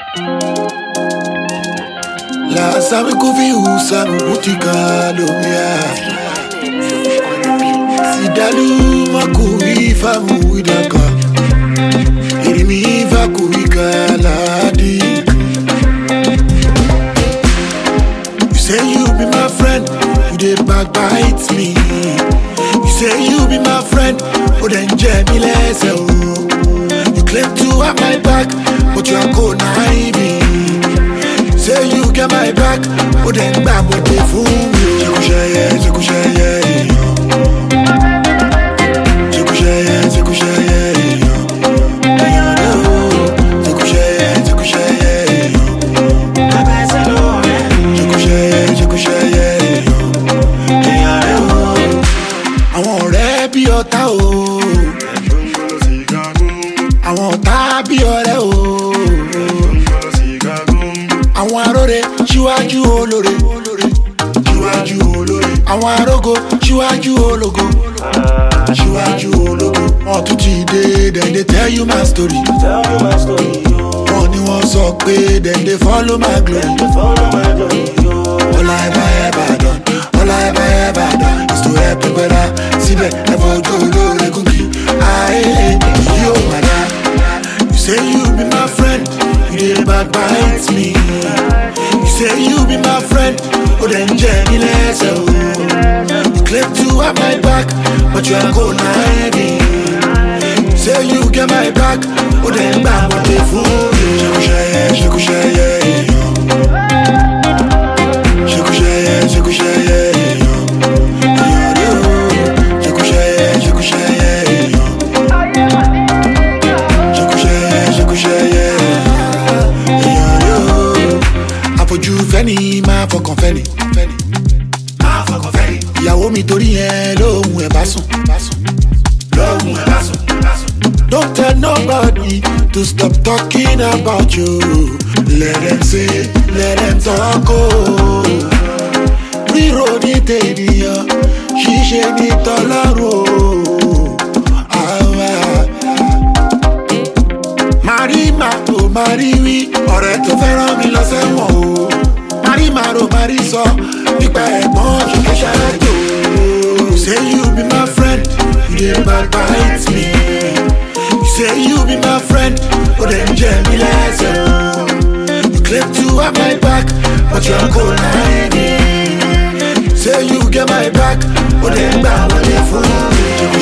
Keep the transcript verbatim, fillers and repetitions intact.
La sabe kufi usamu butikalo ya. Sidalu makui famu idaka. Irimi va kuika ladi. You say you be my friend, you dey backbite me. You say you be my friend, oh then me less oh. You claim to have my back, but you are cold naive. Say you get my back, oh then bam with the fool. Jekusheye, jekusheye, jekusheye, jekusheye, jekusheye, jekusheye, jekusheye, jekusheye. Àwọn ọ̀rẹ́ bí ọ̀tá o, àwọn ọ̀tá bí ọ̀rẹ́ o. Àwọn aróre síwájú olóre, síwájú olóre. Àwọn arógo síwájú ológo, síwájú ológo. Wọ́n tún ti dé, then they tell you my story. Wọ́n ní wọ́n sọ pé then they follow my glory. All I ever ever done, all I ever ever done is to help you better. Síbẹ̀ ẹ̀fọ́ ojú olóore kúkì. Ayé yóò máa dá. You say you be my friend, you dey backbite me. You say you be my friend, oh then Jenny less oh. You claim to have my back, but you are cold naive. You say you get my back, oh then bam with the fool. Jekusheye, jekusheye, jekusheye, jekusheye, jekusheye, jekusheye, jekusheye, jekusheye. Àfojú fẹ́ni máa fọkàn fẹ́ni, máa fọkàn fẹ́ni. Ìyàwó mi torí yẹn lóhùn ẹ̀ bá sùn, lóhùn ẹ̀ bá sùn. Don't tell nobody to stop talking about you. Let them say, let them talk oh. Ríro ní tènìyàn, ṣíṣe ní tọ́lọ́run o. Mari ma o mari wí, ọ̀rẹ́ tó fẹ́ràn mi lọ sẹ́wọ̀n o. Mari ma ro mari sọ, nípa ẹ̀gbọ́n kíkẹ́ ṣáájú. You say you be my friend, you dey backbite me. You say you be my friend, oh then jẹ́ mi lẹ́sẹ̀ o. You claim to have my back, but you are cold naive. Say you get my back, oh then gbà wọlé fún mi.